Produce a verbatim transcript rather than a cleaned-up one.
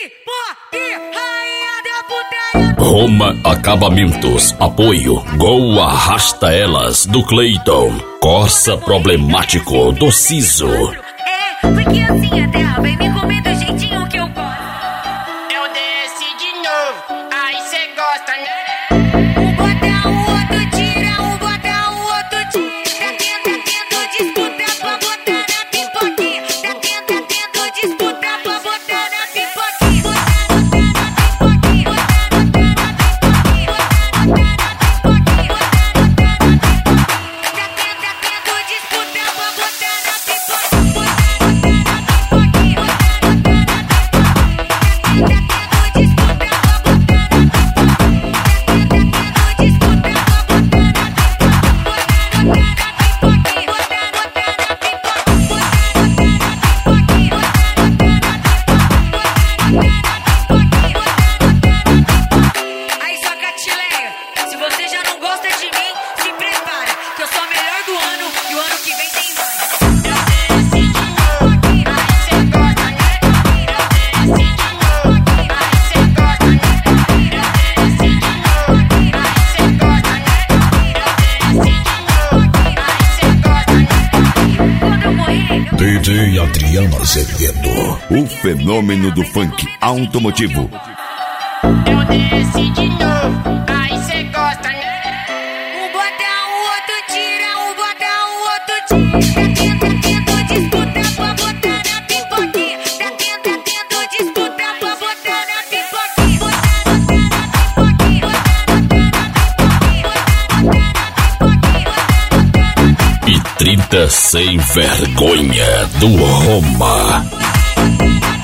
Roma Acabamentos, apoio, Gol Arrasta Elas, do Cleiton, Corsa Problemático, do Ciso. É, porque assim a terra vai me comer do jeitinho que eu gosto. Eu desci de novo, aí cê gosta, né? Um bota, o outro tira, um bota, o outro tira. Tá tendo, tendo disputa pra botar na pipoquinha. Tá tendo, tendo disputa pra botar na pipoquinha. D J Adriano Azevedo, o fenômeno do funk automotivo. Eu desci de novo, aí cê gosta, né? Um bota, o outro tira, um bota, o outro tira. Tá tendo, tendo disputa pra botar na pipoquinha. Tá tendo, tendo disputa pra botar na pipoquinha. E trinta sem vergonha do Roma.